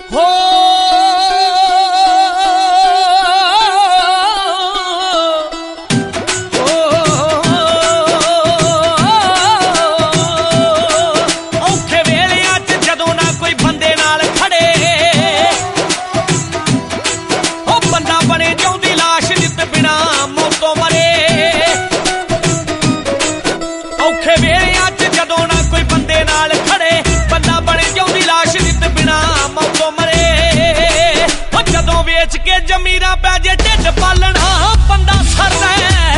ਹੋ ਔਖੇ ਵੇਲਿਆਂ 'ਚ ਜਦੋਂ ਨਾ ਕੋਈ ਬੰਦੇ ਨਾਲ ਖੜੇ, ਉਹ ਬੰਦਾ ਬਣੇ ਜਿਉਂਦੀ ਲਾਸ਼ ਨਿੱਤ ਬਿਨਾ ਮੌਤੋਂ ਮਰੇ। ਔਖੇ ਵੇਲਿਆਂ 'ਚ ਜਦੋਂ ਨਾ ਕੋਈ ਬੰਦੇ ਨਾਲ ਖੜੇ, ਬੰਦਾ ਬਣੇ ਜਿਉਂਦੀ ਲਾਸ਼ ਨਿੱਤ ਬਿਨਾ ਮੌਤੋਂ ਮਰੇ। ਉਹ ਜਦੋਂ ਵੇਚ ਕੇ ਜ਼ਮੀਰਾਂ ਪੈ ਜੇ ਢਿੱਡ ਪਾਲਣਾ, ਬੰਦਾ ਸੜਦਾ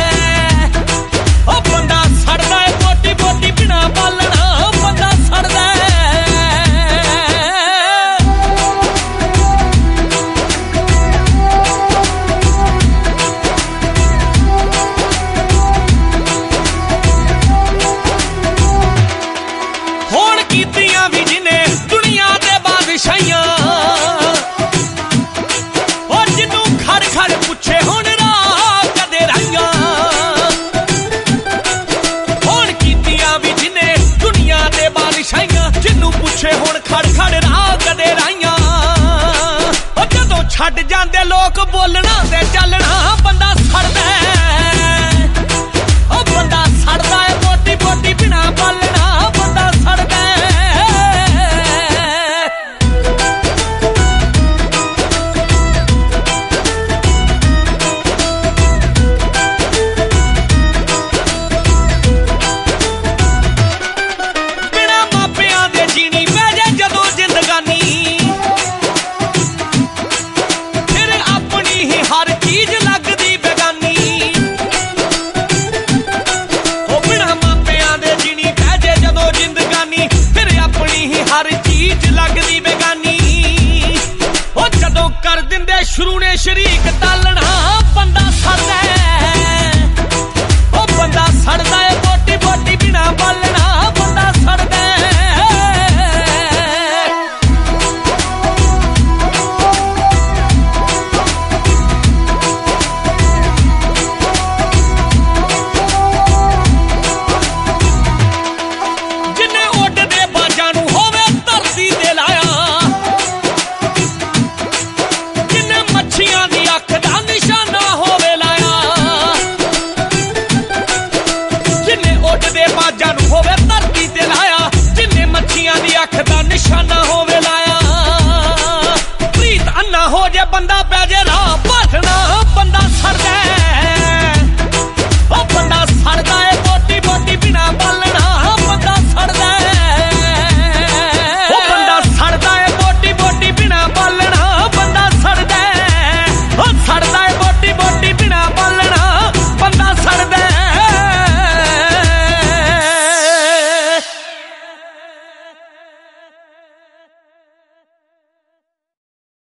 ਉਹ ਬੰਦਾ ਸੜਦਾ ਏ, ਬੋਟੀ ਬੋਟੀ ਬਿਨਾ ਪਾਲਣਾ ਬੰਦਾ ਸੜਦਾ। ਹੁਣ ਕੀਤੀਆਂ ਵੀ ਜਿਹਨੇ ਦੁਨੀਆ ਦੇ ਬਾਦਸ਼ਾਹੀਆਂ, ਉਹ ਜਿਹਨੂੰ ਖੜ ਖੜ ਪੁੱਛੇ ਹੁਣ ਰਾਹ ਕਦੇ ਰਾਈਆਂ। ਹੁਣ ਕੀਤੀਆਂ ਵੀ ਜਿਹਨੇ ਦੁਨੀਆ ਦੇ ਬਾਦਸ਼ਾਹੀਆਂ, ਜਿਹਨੂੰ ਪੁੱਛੇ ਹੁਣ ਖੜ ਖੜ ਰਾਹ ਕਦੇ ਰਾਈਆਂ। ਉਹ ਜਦੋਂ ਛੱਡ ਜਾਂਦੇ ਲੋਕ ਬੋਲਣਾ ਤੇ ਚੱਲਣਾ, ਬੰਦਾ ਸੜਦਾ ਉਹ ਬੰਦਾ ਸੜਦਾ ਏ, ਬੋਟੀ ਬੋਟੀ ਬਿਨਾ ਪਾਲਣਾ ਬੰਦਾ ਸੜਦਾ। ਬਿਨਾ ਮਾਪਿਆਂ ਦੇ ਜੀਣੀ ਪੈ ਜੇ ਜਦੋਂ ਜ਼ਿੰਦਗਾਨੀ, ਫਿਰ ਆਪਣੀ ਹੀ ਹਰ ਚੀਜ਼ ਲੱਗਦੀ ਬੇਗਾਨੀ। ਉਹ ਬਿਨਾ ਮਾਪਿਆਂ ਦੇ ਜੀਣੀ ਪੈ ਜੇ ਜਦੋਂ ਜ਼ਿੰਦਗਾਨੀ, ਫਿਰ ਆਪਣੀ ਹੀ ਹਰ ਚੀਜ਼ ਲੱਗਦੀ ਬੇਗਾਨੀ। ਉਹ ਜਦੋਂ ਕਰ ਦਿੰਦੇ ਸ਼ੁਰੂ ਨੇ ਸ਼ਰੀਕ ਤਾਲਣਾ,